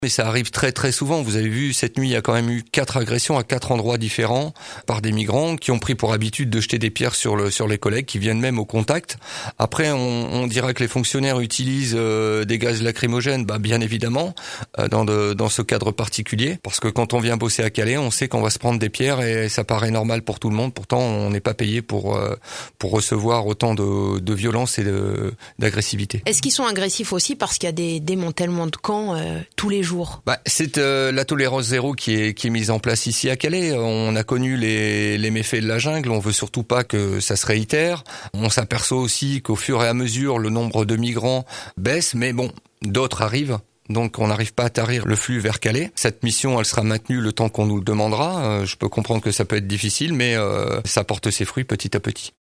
Mais ça arrive très très souvent. Vous avez vu, cette nuit, il y a quand même eu 4 agressions à 4 endroits différents par des migrants qui ont pris pour habitude de jeter des pierres sur les collègues, qui viennent même au contact. Après, on dira que les fonctionnaires utilisent des gaz lacrymogènes, bien évidemment, dans ce cadre particulier. Parce que quand on vient bosser à Calais, on sait qu'on va se prendre des pierres et ça paraît normal pour tout le monde. Pourtant, on n'est pas payé pour recevoir autant de violence et d'agressivité. Est-ce qu'ils sont agressifs aussi parce qu'il y a des démantèlements de camps tous les jours? C'est la tolérance zéro qui est mise en place ici à Calais. On a connu les méfaits de la jungle. On veut surtout pas que ça se réitère. On s'aperçoit aussi qu'au fur et à mesure, le nombre de migrants baisse, mais d'autres arrivent. Donc on n'arrive pas à tarir le flux vers Calais. Cette mission, elle sera maintenue le temps qu'on nous le demandera. Je peux comprendre que ça peut être difficile, mais ça porte ses fruits petit à petit.